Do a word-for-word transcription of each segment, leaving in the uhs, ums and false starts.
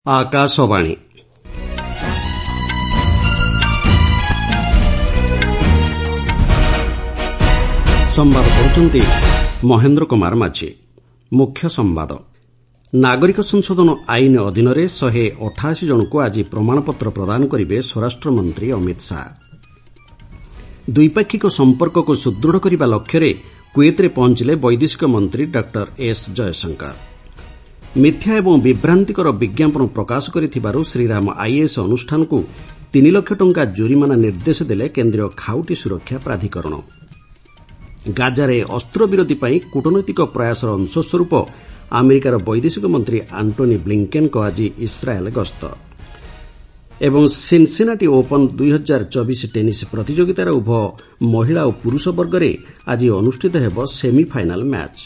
आकाशवाणी संवाद करुछन्ति महेन्द्र कुमार माझी। मुख्य संवाद। नागरिक संशोधन आईन अधीन शहे अठाशी जनक आज प्रमाणपत्र प्रदान करेंगे स्वराष्ट्रमंत्री अमित शाह। द्विपाक्षिक संपर्क को सुदृढ़ करने लक्ष्य कुएत पहुंचले वैदेशिक मंत्री डॉ एस जयशंकर। मिथ्या एवं विभ्रांतिकर विज्ञापन प्रकाश करिथिबारु श्रीराम आईएएस अनुष्ठान को तीन लाख टंका जोरिमाना निर्देश देले केन्द्रीय खाउटी सुरक्षा प्राधिकरण। गाजारे अस्त्रविरति ପାଇଁ कूटनैतिक प्रयासर अंशस्वरूप अमेरिकार वैदेशिक मंत्री आंटोनी ब्लिंकेन को आज इस्राएल गस्त। एवं सिनसिनाटी ओपन दुई हजार चौबीस टेनिस प्रतियोगितार उभय महिला और पुरुष वर्ग में आज अनुष्ठित हेब सेमिफाइनाल मैच।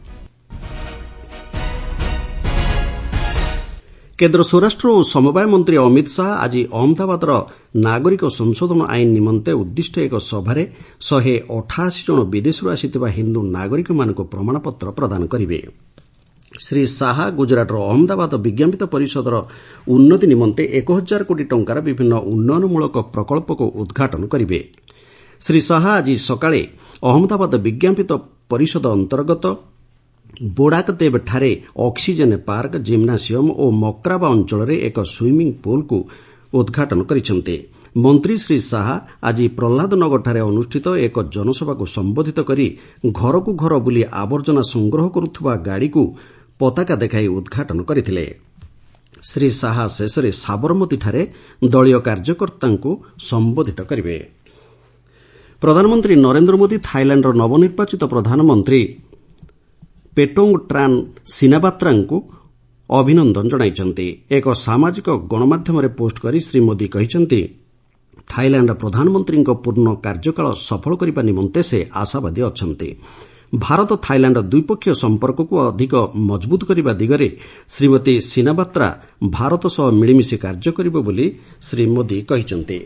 केन्द्र स्वराष्ट्र और समवाय मंत्री अमित शाह आज अहमदाबादर नागरिक संशोधन आईन निमंते उद्दिष्ट एक सभारे शहे अठाशी जन विदेशरू आसिथिबा हिंदू नागरिक मानक प्रमाणपत्र प्रदान करिवे। श्री शाह गुजरातर अहमदाबाद विज्ञापित परिषदर उन्नति निमंते एक हजार कोटी टंकार विभिन्न उन्नयनमूलक प्रकल्प को उद्घाटन करिवे। श्री शाह आज सकाळे अहमदाबाद विज्ञापित परिषद अंतर्गत बोडाकदेव ठारे ऑक्सीजन पार्क, जिम्नासियम और मक्राबा अंचल एक स्विमिंग पूल को उद्घाटन करिसेंते। मंत्री श्री शाह आज प्रहलादनगर ठारे अनुष्ठित एक जनसभा को संबोधित करी घर को घर बुली आवर्जना संग्रह करुथुबा गाड़ी को पताका देखाई उद्घाटन करथिले। श्री शाह शेषरे साबरमती ठारे दलीय कार्यकर्तांको संबोधित करिवे। प्रधानमंत्री नरेंद्र मोदी थाईलैंडर नवनिर्वाचित प्रधानमंत्री पेटोंग ट्रान सिनाबात्रांको अभिनंदन जणाइछन्ति। एक सामाजिक गणमाध्यम पोस्ट करी श्री मोदी कहिछन्ति थाईलैंड प्रधानमंत्री पूर्ण कार्यकाल सफल करने निमंते से आशावादी अछन्ति। भारत थाईलैंड द्विपक्षीय संपर्क को अधिक मजबूत करने दिगरे श्रीमती सिनाबात्रा भारत सह मिलिमिशि कार्य करिबो बोली श्री मोदी कहिछन्ति।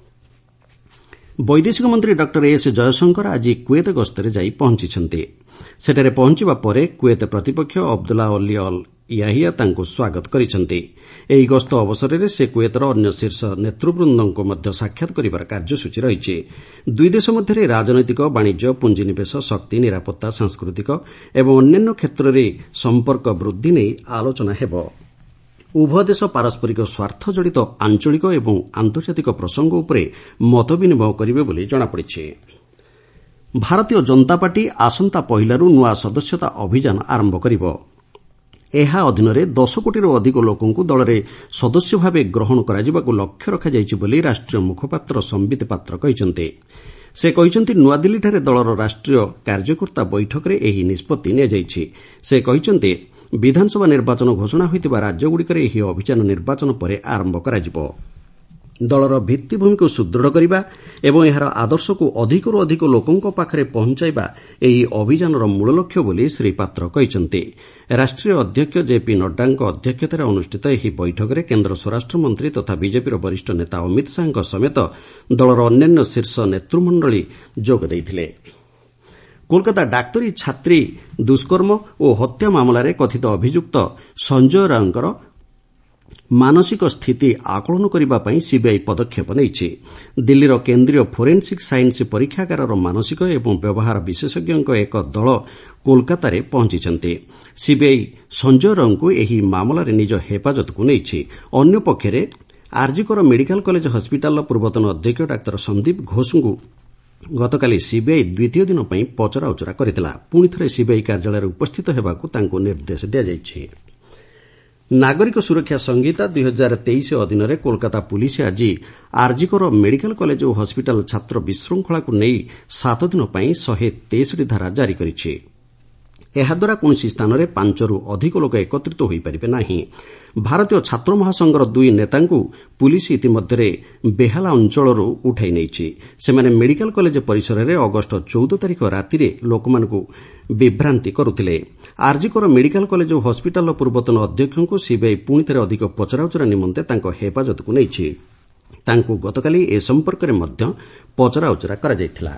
वैदेशिक मंत्री डॉ एस जयशंकर आज कुएत गस्तरे जाई पहुंचिछन्ति। सेठारे पहुंचिबा परे कुएत प्रतिपक्ष अब्दुल्ला अली अल याहिया तांको स्वागत करिछन्ति। एही गस्त अवसରରେ से कुएतर अन्य शीर्ष नेतृवृन्दको मध्य साक्षात करिबार कार्यसूची रहिछि। दुई देश मध्यरे राजनैतिक, वाणिज्य, पुंजीनिवेश, शक्ति, निरापत्ता, सांस्कृतिक एवं अन्यान्य क्षेत्ररे संपर्क वृद्धि नै आलोचना हेब। उभय देश पारस्परिक स्वार्थ जड़ित आंचलिक एवं आंतर्जातिक प्रसंग उपरे मत विनिमय करिवे बोली जଣାपड़िछि। भारतीय जनता पार्टी आसंता पहिलारू नुआ सदस्यता अभियान आरंभ करिब। ଏହା ଅଧୀନରେ ଦଶ କୋଟିରୁ ଅଧିକ ଲୋକଙ୍କୁ ଦଳରେ ସଦସ୍ୟ ଭାବେ ଗ୍ରହଣ କରାଯିବାକୁ ଲକ୍ଷ୍ୟ ରଖାଯାଇଛି ବୋଲି ରାଷ୍ଟ୍ରୀୟ ମୁଖପାତ୍ର ସମ୍ବିତ ପାତ୍ର କହିଛନ୍ତି। ସେ କହିଛନ୍ତି ନୂଆଦିଲ୍ଲୀଠାରେ ଦଳର ରାଷ୍ଟ୍ରୀୟ କାର୍ଯ୍ୟକର୍ତ୍ତା ବୈଠକରେ ଏହି ନିଷ୍ପତ୍ତି ନିଆଯାଇଛି। ସେ କହିଛନ୍ତି ବିଧାନସଭା ନିର୍ବାଚନ ଘୋଷଣା ହୋଇଥିବା ରାଜ୍ୟଗୁଡ଼ିକରେ ଏହି ଅଭିଯାନ ନିର୍ବାଚନ ପରେ ଆରମ୍ଭ କରାଯିବ। ଦଳର ଭିତ୍ତିଭୂମିକୁ ସୁଦୃଢ଼ କରିବା ଏବଂ ଏହାର ଆଦର୍ଶକୁ ଅଧିକରୁ ଅଧିକ ଲୋକଙ୍କ ପାଖରେ ପହଞ୍ଚାଇବା ଏହି ଅଭିଯାନର ମୂଳ ଲକ୍ଷ୍ୟ ବୋଲି ଶ୍ରୀ ପାତ୍ର କହିଛନ୍ତି। ରାଷ୍ଟ୍ରୀୟ ଅଧ୍ୟକ୍ଷ ଜେପି ନଡ୍ଡାଙ୍କ ଅଧ୍ୟକ୍ଷତାରେ ଅନୁଷ୍ଠିତ ଏହି ବୈଠକରେ କେନ୍ଦ୍ର ସ୍ୱରାଷ୍ଟ୍ରମନ୍ତ୍ରୀ ତଥା ବିଜେପିର ବରିଷ୍ଠ ନେତା ଅମିତ ଶାହାଙ୍କ ସମେତ ଦଳର ଅନ୍ୟାନ୍ୟ ଶୀର୍ଷ ନେତୃମଣ୍ଡଳୀ ଯୋଗ ଦେଇଥିଲେ। କୋଲକାତା ଡାକ୍ତରୀ ଛାତ୍ରୀ ଦୁଷ୍କର୍ମ ଓ ହତ୍ୟା ମାମଲାରେ କଥିତ ଅଭିଯୁକ୍ତ ସଞ୍ଜୟ ରାଓଙ୍କର ମାନସିକ ସ୍ଥିତି ଆକଳନ କରିବା ପାଇଁ ସିବିଆଇ ପଦକ୍ଷେପ ନେଇଛି। ଦିଲ୍ଲୀର କେନ୍ଦ୍ରୀୟ ଫୋରେନ୍ସିକ୍ ସାଇନ୍ସ ପରୀକ୍ଷାଗାରର ମାନସିକ ଏବଂ ବ୍ୟବହାର ବିଶେଷଜ୍ଞଙ୍କ ଏକ ଦଳ କୋଲକାତାରେ ପହଞ୍ଚିଛନ୍ତି। ସିବିଆଇ ସଞ୍ଜୟ ରାଓଙ୍କୁ ଏହି ମାମଲାରେ ନିଜ ହେଫାଜତକୁ ନେଇଛି। ଅନ୍ୟପକ୍ଷରେ ଆର୍ଜିକର ମେଡିକାଲ କଲେଜ ହସ୍ପିଟାଲର ପୂର୍ବତନ ଅଧ୍ୟକ୍ଷ ଡାକ୍ତର ସନ୍ଦୀପ ଘୋଷଙ୍କୁ ଗତକାଲି ସିବିଆଇ ଦ୍ୱିତୀୟ ଦିନ ପାଇଁ ପଚରାଉଚରା କରିଥିଲା। ପୁଣି ଥରେ ସିବିଆଇ କାର୍ଯ୍ୟାଳୟରେ ଉପସ୍ଥିତ ହେବାକୁ ତାଙ୍କୁ ନିର୍ଦ୍ଦେଶ ଦିଆଯାଇଛି। ନାଗରିକ ସୁରକ୍ଷା ସଂହିତା ଦୁଇ ହଜାର ତେଇଶ ଅଧୀନରେ କୋଲକାତା ପୁଲିସ୍ ଆଜି ଆର୍ଜିକର ମେଡିକାଲ କଲେଜ ଓ ହସ୍ପିଟାଲ ଛାତ୍ର ବିଶୃଙ୍ଖଳାକୁ ନେଇ ସାତ ଦିନ ପାଇଁ ଶହେ ତେଷଠି ଧାରା ଜାରି କରିଛି। ଏହାଦ୍ୱାରା କୌଣସି ସ୍ଥାନରେ ପାଞ୍ଚରୁ ଅଧିକ ଲୋକ ଏକତ୍ରିତ ହୋଇପାରିବେ ନାହିଁ। ଭାରତୀୟ ଛାତ୍ର ମହାସଂଘର ଦୁଇ ନେତାଙ୍କୁ ପୁଲିସ୍ ଇତିମଧ୍ୟରେ ବେହାଲା ଅଞ୍ଚଳରୁ ଉଠାଇ ନେଇଛି। ସେମାନେ ମେଡିକାଲ କଲେଜ ପରିସରରେ ଅଗଷ୍ଟ ଚଉଦ ତାରିଖ ରାତିରେ ଲୋକମାନଙ୍କୁ ବିଭ୍ରାନ୍ତି କରୁଥିଲେ। ଆର୍ଜିକର ମେଡିକାଲ କଲେଜ ଓ ହସ୍ପିଟାଲର ପୂର୍ବତନ ଅଧ୍ୟକ୍ଷଙ୍କୁ ସିବିଆଇ ପୁଣି ଥରେ ଅଧିକ ପଚରାଉଚରା ନିମନ୍ତେ ତାଙ୍କ ହେଫାଜତକୁ ନେଇଛି। ତାଙ୍କୁ ଗତକାଲି ଏ ସମ୍ପର୍କରେ ମଧ୍ୟ ପଚରାଉଚରା କରାଯାଇଥିଲା।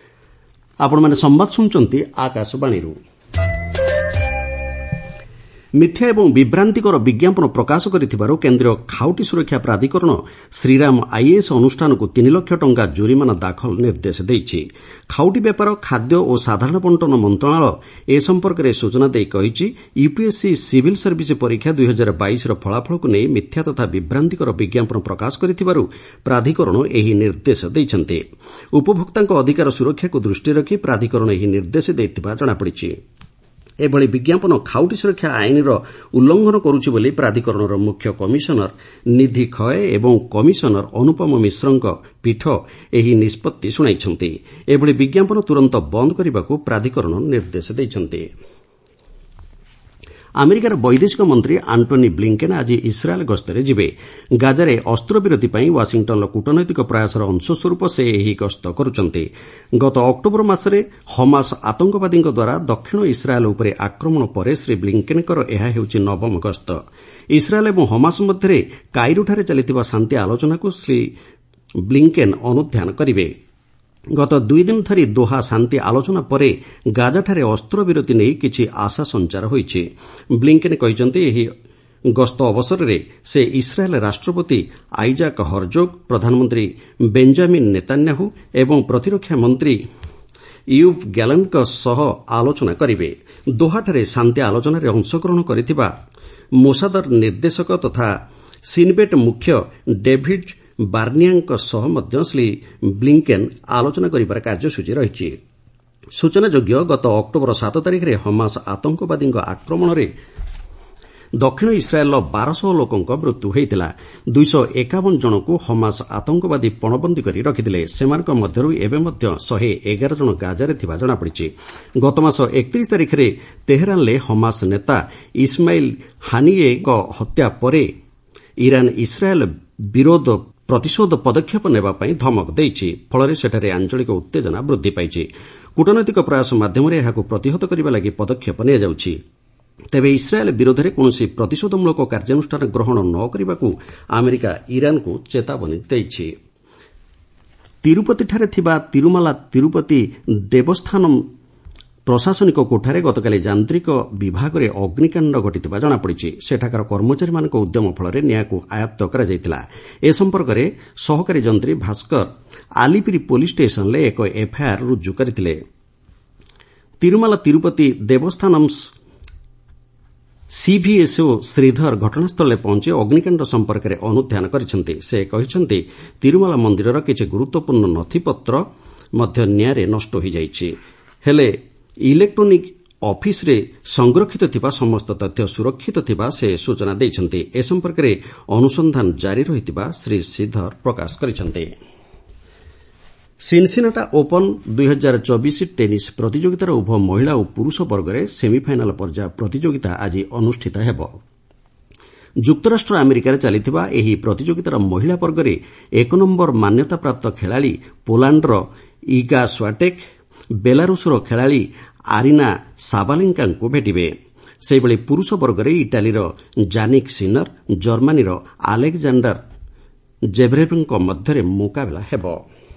ଆପଣମାନେ ସମ୍ବାଦ ଶୁଣୁଛନ୍ତି ଆକାଶବାଣୀରୁ। ମିଥ୍ୟା ଏବଂ ବିଭ୍ରାନ୍ତିକର ବିଜ୍ଞାପନ ପ୍ରକାଶ କରିଥିବାରୁ କେନ୍ଦ୍ରୀୟ ଖାଉଟି ସୁରକ୍ଷା ପ୍ରାଧିକରଣ ଶ୍ରୀରାମ ଆଇଏଏସ୍ ଅନୁଷ୍ଠାନକୁ ତିନି ଲକ୍ଷ ଟଙ୍କା ଜୋରିମାନା ଦାଖଲ ନିର୍ଦ୍ଦେଶ ଦେଇଛି। ଖାଉଟି ବ୍ୟାପାର, ଖାଦ୍ୟ ଓ ସାଧାରଣ ବଣ୍ଟନ ମନ୍ତ୍ରଣାଳୟ ଏ ସମ୍ପର୍କରେ ସୂଚନା ଦେଇ କହିଛି, ୟୁପିଏସ୍ସି ସିଭିଲ୍ ସର୍ଭିସ୍ ପରୀକ୍ଷା ଦୁଇ ହଜାର ବାଇଶର ଫଳାଫଳକୁ ନେଇ ମିଥ୍ୟା ତଥା ବିଭ୍ରାନ୍ତିକର ବିଜ୍ଞାପନ ପ୍ରକାଶ କରିଥିବାରୁ ପ୍ରାଧିକରଣ ଏହି ନିର୍ଦ୍ଦେଶ ଦେଇଛନ୍ତି। ଉପଭୋକ୍ତାଙ୍କ ଅଧିକାର ସୁରକ୍ଷାକୁ ଦୃଷ୍ଟିରେ ରଖି ପ୍ରାଧିକରଣ ଏହି ନିର୍ଦ୍ଦେଶ ଦେଇଥିବା ଜଣାପଡ଼ିଛି। ଏଭଳି ବିଜ୍ଞାପନ ଖାଉଟି ସୁରକ୍ଷା ଆଇନର ଉଲ୍ଲଂଘନ କରୁଛି ବୋଲି ପ୍ରାଧିକରଣର ମୁଖ୍ୟ କମିଶନର ନିଧି ଖୟ ଏବଂ କମିଶନର ଅନୁପମ ମିଶ୍ରଙ୍କ ପୀଠ ଏହି ନିଷ୍ପତ୍ତି ଶୁଣାଇଛନ୍ତି। ଏଭଳି ବିଜ୍ଞାପନ ତୁରନ୍ତ ବନ୍ଦ କରିବାକୁ ପ୍ରାଧିକରଣ ନିର୍ଦ୍ଦେଶ ଦେଇଛନ୍ତି। ଆମେରିକାର ବୈଦେଶିକ ମନ୍ତ୍ରୀ ଆଣ୍ଟୋନି ବ୍ଲିଙ୍କେନ୍ ଆଜି ଇସ୍ରାଏଲ୍ ଗସ୍ତରେ ଯିବେ। ଗାଜାରେ ଅସ୍ତ୍ରବିରତି ପାଇଁ ୱାଶିଂଟନ୍ର କୂଟନୈତିକ ପ୍ରୟାସର ଅଂଶସ୍ୱରୂପ ସେ ଏହି ଗସ୍ତ କରୁଛନ୍ତି। ଗତ ଅକ୍ଟୋବର ମାସରେ ହମାସ୍ ଆତଙ୍କବାଦୀଙ୍କ ଦ୍ୱାରା ଦକ୍ଷିଣ ଇସ୍ରାଏଲ୍ ଉପରେ ଆକ୍ରମଣ ପରେ ଶ୍ରୀ ବ୍ଲିଙ୍କେନ୍ଙ୍କର ଏହା ହେଉଛି ନବମ ଗସ୍ତ। ଇସ୍ରାଏଲ୍ ଏବଂ ହମାସ୍ ମଧ୍ୟରେ କାଇରୋଠାରେ ଚାଲିଥିବା ଶାନ୍ତି ଆଲୋଚନାକୁ ଶ୍ରୀ ବ୍ଲିଙ୍କେନ୍ ଅନୁଧ୍ୟାନ କରିବେ। ଗତ ଦୁଇଦିନ ଧରି ଦୋହା ଶାନ୍ତି ଆଲୋଚନା ପରେ ଗାଜାଠାରେ ଅସ୍ତ୍ରବିରତି ନେଇ କିଛି ଆଶା ସଞ୍ଚାର ହୋଇଛି। ବ୍ଲିଙ୍କେନ୍ କହିଛନ୍ତି, ଏହି ଗସ୍ତ ଅବସରରେ ସେ ଇସ୍ରାଏଲ୍ ରାଷ୍ଟ୍ରପତି ଆଇଜାକ୍ ହର୍ଜୋଗ୍, ପ୍ରଧାନମନ୍ତ୍ରୀ ବେଞ୍ଜାମିନ୍ ନେତାନ୍ୟାହୁ ଏବଂ ପ୍ରତିରକ୍ଷା ମନ୍ତ୍ରୀ ୟୁଭ୍ ଗ୍ୟାଲଣ୍ଟଙ୍କ ସହ ଆଲୋଚନା କରିବେ। ଦୋହାଠାରେ ଶାନ୍ତି ଆଲୋଚନାରେ ଅଂଶଗ୍ରହଣ କରିଥିବା ମୋସାଦର ନିର୍ଦ୍ଦେଶକ ତଥା ସିନ୍ବେଟ୍ ମୁଖ୍ୟ ଡେଭିଡ୍ ବାର୍ନିଆଙ୍କ ସହ ମଧ୍ୟ ଶ୍ରୀ ବ୍ଲିଙ୍କେନ୍ ଆଲୋଚନା କରିବାର କାର୍ଯ୍ୟସୂଚୀ ରହିଛି। ସୂଚନାଯୋଗ୍ୟ, ଗତ ଅକ୍ଟୋବର ସାତ ତାରିଖରେ ହମାସ୍ ଆତଙ୍କବାଦୀଙ୍କ ଆକ୍ରମଣରେ ଦକ୍ଷିଣ ଇସ୍ରାଏଲ୍ର ବାରଶହ ଲୋକଙ୍କ ମୃତ୍ୟୁ ହୋଇଥିଲା। ଦୁଇଶହ ଏକାବନ ଜଣଙ୍କୁ ହମାସ୍ ଆତଙ୍କବାଦୀ ପଣବନ୍ଦୀ କରି ରଖିଥିଲେ। ସେମାନଙ୍କ ମଧ୍ୟରୁ ଏବେ ମଧ୍ୟ ଶହେ ଏଗାର ଜଣ ଗାଜାରେ ଥିବା ଜଣାପଡ଼ିଛି। ଗତମାସ ଏକତିରିଶ ତାରିଖରେ ତେହେରାନ୍ରେ ହମାସ୍ ନେତା ଇସ୍ମାଇଲ୍ ହାନିୟେଙ୍କ ହତ୍ୟା ପରେ ଇରାନ୍ ଇସ୍ରାଏଲ୍ ବିରୋଧ ପ୍ରତିଶୋଧ ପଦକ୍ଷେପ ନେବା ପାଇଁ ଧମକ ଦେଇଛି। ଫଳରେ ସେଠାରେ ଆଞ୍ଚଳିକ ଉତ୍ତେଜନା ବୃଦ୍ଧି ପାଇଛି। କୂଟନୈତିକ ପ୍ରୟାସ ମାଧ୍ୟମରେ ଏହାକୁ ପ୍ରତିହତ କରିବା ଲାଗି ପଦକ୍ଷେପ ନିଆଯାଉଛି। ତେବେ ଇସ୍ରାଏଲ୍ ବିରୋଧରେ କୌଣସି ପ୍ରତିଶୋଧମୂଳକ କାର୍ଯ୍ୟାନୁଷ୍ଠାନ ଗ୍ରହଣ ନ କରିବାକୁ ଆମେରିକା ଇରାନ୍କୁ ଚେତାବନୀ ଦେଇଛି। ତିରୁପତିଠାରେ ଥିବା ତିରୁମାଲା ତିରୁପତି ଦେବସ୍ଥାନମ୍ ପ୍ରଶାସନିକ କୋଠାରେ ଗତକାଲି ଯାନ୍ତ୍ରିକ ବିଭାଗରେ ଅଗ୍ନିକାଣ୍ଡ ଘଟିଥିବା ଜଣାପଡ଼ିଛି। ସେଠାକାର କର୍ମଚାରୀମାନଙ୍କ ଉଦ୍ୟମ ଫଳରେ ନିଆଁକୁ ଆୟତ୍ତ କରାଯାଇଥିଲା। ଏ ସମ୍ପର୍କରେ ସହକାରୀ ଯନ୍ତ୍ରୀ ଭାସ୍କର ଆଲିପିରି ପୋଲିସ୍ ଷ୍ଟେସନ୍ରେ ଏକ ଏଫ୍ଆଇଆର୍ ରୁଜୁ କରିଥିଲେ। ତିରୁମାଲା ତିରୁପତି ଦେବସ୍ଥାନମ୍ସ ସିଭିଏସ୍ଓ ଶ୍ରୀଧର ଘଟଣାସ୍ଥଳରେ ପହଞ୍ଚି ଅଗ୍ନିକାଣ୍ଡ ସମ୍ପର୍କରେ ଅନୁଧ୍ୟାନ କରିଛନ୍ତି। ସେ କହିଛନ୍ତି, ତିରୁମାଲା ମନ୍ଦିରର କିଛି ଗୁରୁତ୍ୱପୂର୍ଣ୍ଣ ନଥିପତ୍ର ମଧ୍ୟ ନିଆଁରେ ନଷ୍ଟ ହୋଇଯାଇଛି। ହେଲେ ଇଲେକ୍ଟ୍ରୋନିକ୍ ଅଫିସରେ ସଂରକ୍ଷିତ ଥିବା ସମସ୍ତ ତଥ୍ୟ ସୁରକ୍ଷିତ ଥିବା ସେ ସୂଚନା ଦେଇଛନ୍ତି। ଏ ସମ୍ପର୍କରେ ଅନୁସନ୍ଧାନ ଜାରି ରହିଥିବା ଶ୍ରୀ ଶ୍ରୀଧର ପ୍ରକାଶ କରିଛନ୍ତି। ସିନସିନାଟା ଓପନ୍ ଦୁଇ ହଜାର ଚବିଶ ଟେନିସ୍ ପ୍ରତିଯୋଗିତାର ଉଭୟ ମହିଳା ଓ ପୁରୁଷ ବର୍ଗରେ ସେମିଫାଇନାଲ୍ ପର୍ଯ୍ୟାୟ ପ୍ରତିଯୋଗିତା ଆଜି ଅନୁଷ୍ଠିତ ହେବ। ଯୁକ୍ତରାଷ୍ଟ୍ର ଆମେରିକାରେ ଚାଲିଥିବା ଏହି ପ୍ରତିଯୋଗିତାର ମହିଳା ବର୍ଗରେ ଏକ ନମ୍ବର ମାନ୍ୟତାପ୍ରାପ୍ତ ଖେଳାଳି ପୋଲାଣ୍ଡର ଇଗା ସ୍ୱାଟେକ୍ ବେଲାରୁଷ୍ର ଖେଳାଳି ଆରିନା ସାବାଲେଙ୍କାଙ୍କୁ ଭେଟିବେ। ସେହିଭଳି ପୁରୁଷ ବର୍ଗରେ ଇଟାଲୀର ଜାନିକ୍ ସିନର ଜର୍ମାନୀର ଆଲେକ୍ଜାଣ୍ଡାର ଜେଭ୍ରେଭ୍ଙ୍କ ମଧ୍ୟରେ ମୁକାବିଲା ହେବ।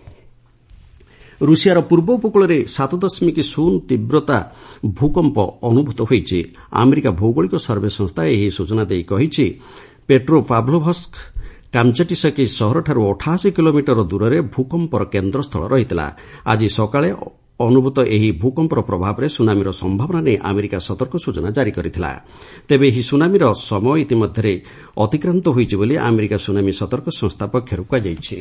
ରୁଷିଆର ପୂର୍ବ ଉପକୂଳରେ ସାତ ଦଶମିକ ଶୂନ ତୀବ୍ରତା ଭୂକମ୍ପ ଅନୁଭୂତ ହୋଇଛି। ଆମେରିକା ଭୌଗୋଳିକ ସର୍ଭେ ସଂସ୍ଥା ଏହି ସୂଚନା ଦେଇ କହିଛି, ପେଟ୍ରୋପାଭ୍ଲୋଭସ୍କ କାମଚାଟିସକି ସହରଠାରୁ ଅଠାଅଶୀ କିଲୋମିଟର ଦୂରରେ ଭୂକମ୍ପର କେନ୍ଦ୍ରସ୍ଥଳ ରହିଥିଲା। ଆଜି ସକାଳେ ଅନୁଭୂତ ଏହି ଭୂକମ୍ପର ପ୍ରଭାବରେ ସୁନାମିର ସମ୍ଭାବନା ନେଇ ଆମେରିକା ସତର୍କ ସୂଚନା ଜାରି କରିଥିଲା। ତେବେ ଏହି ସୁନାମିର ସମୟ ଇତିମଧ୍ୟରେ ଅତିକ୍ରାନ୍ତ ହୋଇଛି ବୋଲି ଆମେରିକା ସୁନାମି ସତର୍କ ସଂସ୍ଥା ପକ୍ଷରୁ କୁହାଯାଇଛି।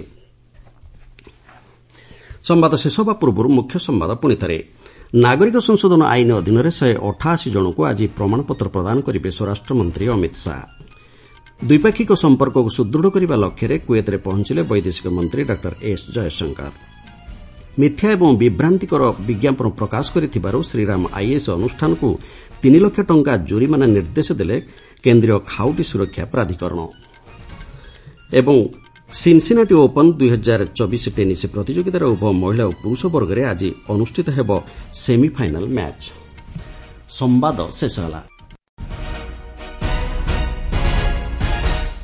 ସମ୍ବାଦ ଶେଷ ହେବା ପୂର୍ବରୁ ମୁଖ୍ୟ ସମ୍ବାଦ ପୁଣିଥରେ। ନାଗରିକ ସଂଶୋଧନ ଆଇନ ଅଧୀନରେ ଶହେ ଅଠାଅଶୀ ଜଣଙ୍କୁ ଆଜି ପ୍ରମାଣପତ୍ର ପ୍ରଦାନ କରିବେ ସ୍ୱରାଷ୍ଟ୍ରମନ୍ତ୍ରୀ ଅମିତ ଶାହା। ଦ୍ୱିପାକ୍ଷିକ ସମ୍ପର୍କକୁ ସୁଦୃଢ଼ କରିବା ଲକ୍ଷ୍ୟରେ କୁଏତ୍ରେ ପହଞ୍ଚିଲେ ବୈଦେଶିକ ମନ୍ତ୍ରୀ ଡକ୍ଟର ଏସ୍ ଜୟଶଙ୍କର। ମିଥ୍ୟା ଏବଂ ବିଭ୍ରାନ୍ତିକର ବିଜ୍ଞାପନ ପ୍ରକାଶ କରିଥିବାରୁ ଶ୍ରୀରାମ ଆଇଏଏସ୍ ଅନୁଷ୍ଠାନକୁ ତିନି ଲକ୍ଷ ଟଙ୍କା ଜୋରିମାନା ନିର୍ଦ୍ଦେଶ ଦେଲେ କେନ୍ଦ୍ରୀୟ ଖାଉଟି ସୁରକ୍ଷା ପ୍ରାଧିକରଣ। ଏବଂ ସିନସିନାଟି ଓପନ୍ ଦୁଇ ହଜାର ଚବିଶ ଟେନିସ୍ ପ୍ରତିଯୋଗିତାର ଉଭୟ ମହିଳା ଓ ପୁରୁଷ ବର୍ଗରେ ଆଜି ଅନୁଷ୍ଠିତ ହେବ ସେମିଫାଇନାଲ୍ ମ୍ୟାଚ୍। ସମ୍ବାଦ ଶେଷ ହେଲା।